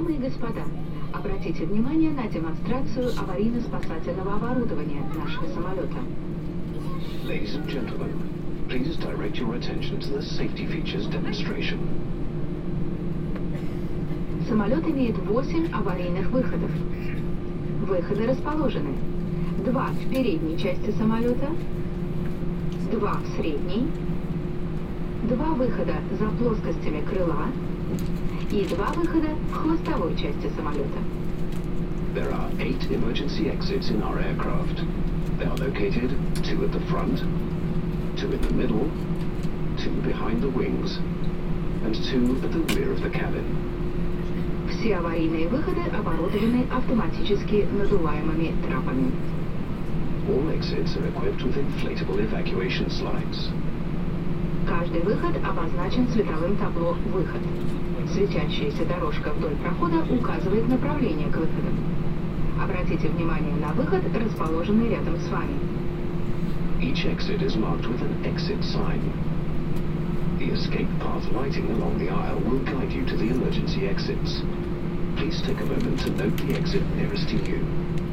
Дамы и господа, обратите внимание на демонстрацию аварийно-спасательного оборудования нашего самолета. Ladies and gentlemen, please direct your attention to the safety features demonstration. Самолет имеет 8 аварийных выходов. Выходы расположены: 2 в передней части самолета, 2 в средней, 2 выхода за плоскостями крыла и 2 выхода в хвостовой части самолета. There are 8 emergency exits in our aircraft. They are located 2 at the front, 2 in the middle, 2 behind the wings, and 2 at the rear of the cabin. Все аварийные выходы оборудованы автоматически надуваемыми трапами. All exits are equipped with inflatable evacuation slides. Каждый выход обозначен цветовым табло «Выход». Светящаяся дорожка вдоль прохода указывает направление к выходам. Обратите внимание на выход, расположенный рядом с вами. Each exit is marked with an exit sign. The escape path lighting along the aisle will guide you to the emergency exits. Please take a moment to note the exit nearest to you.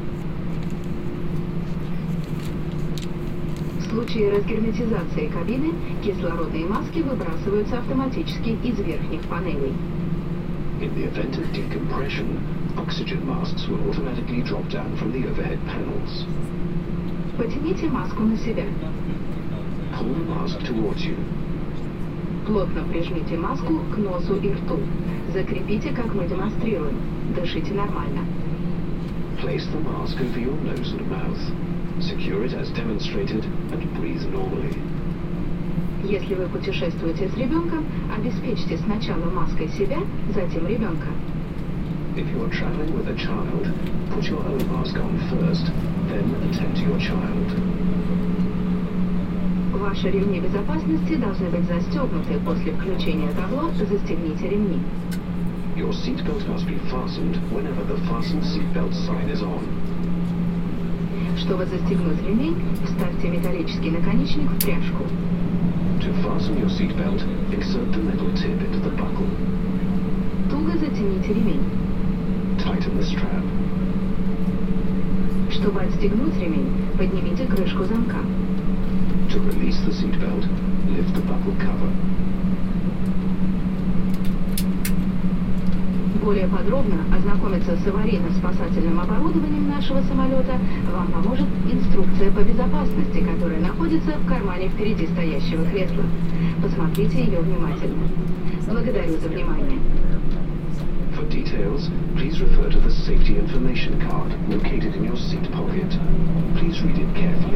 В случае разгерметизации кабины кислородные маски выбрасываются автоматически из верхних панелей. In the event of decompression, oxygen masks will automatically drop down from the overhead panels. Потяните маску на себя. Pull the mask towards you. Плотно прижмите маску к носу и рту. Закрепите, как мы демонстрируем. Дышите нормально. Place the mask over your nose and mouth. Secure it as demonstrated and breathe normally. Если вы путешествуете с ребенком, обеспечьте сначала маской себя, затем ребенка. If you are traveling with a child, put your own mask on first, then attend to your child. Ваши ремни безопасности должны быть застегнуты. После включения табло застегните ремни. Your seatbelt must be fastened whenever the fasten seatbelt sign is on. Чтобы застегнуть ремень, вставьте металлический наконечник в пряжку. To fasten your seatbelt, insert the metal tip into the buckle. Туго затяните ремень. Tighten the strap. Чтобы отстегнуть ремень, поднимите крышку замка. To release the seatbelt, lift the buckle cover. Более подробно ознакомиться с аварийно-спасательным оборудованием нашего самолета вам поможет инструкция по безопасности, которая находится в кармане впереди стоящего кресла. Посмотрите ее внимательно. Благодарю за внимание. For details, please refer to the safety information card located in your seat pocket. Please read it carefully.